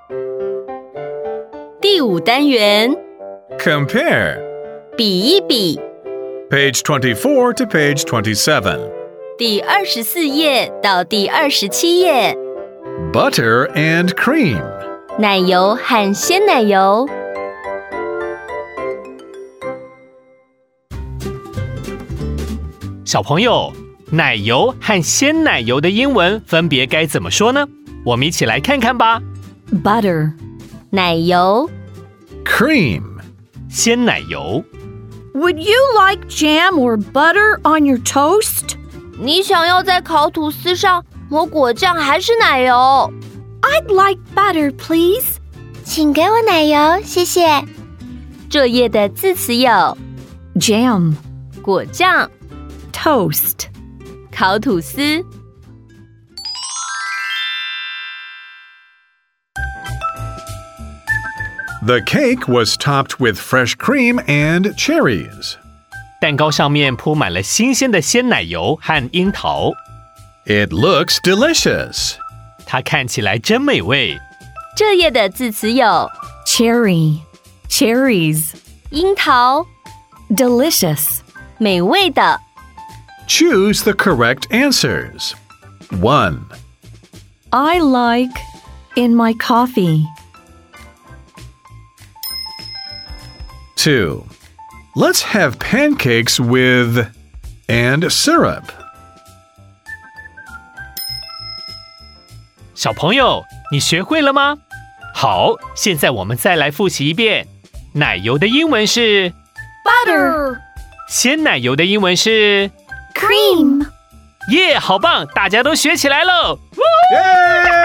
第5单元 Compare. 比一比 Page 24 to page 27. 第24页到第27页 Butter and cream. 奶油和鲜奶油小朋友，奶油和鲜奶油的英文分别该怎么说呢？我们一起来看看吧。 Butter 奶油 Cream. 鲜奶油 Would you like jam or butter on your toast? 你想要在烤吐司上抹果酱还是奶油？ I'd like butter, please. 请给我奶油，谢谢。 这页的字词有 Jam, 果酱 toast. 烤吐司 The cake was topped with fresh cream and cherries. 蛋糕上面铺满了新鲜的鲜奶油和樱桃， It looks delicious. 它看起来真美味。 这页的字词有 Cherry, cherries. 樱桃 Delicious. 美味的 Choose the correct answers. 1. I like in my coffee. 2. Let's have pancakes with and syrup. 小朋友，你学会了吗？好，现在我们再来复习一遍。奶油的英文是 Butter. 鲜奶油的英文是 Cream. 耶，好棒，大家都学起来喽！ Yay!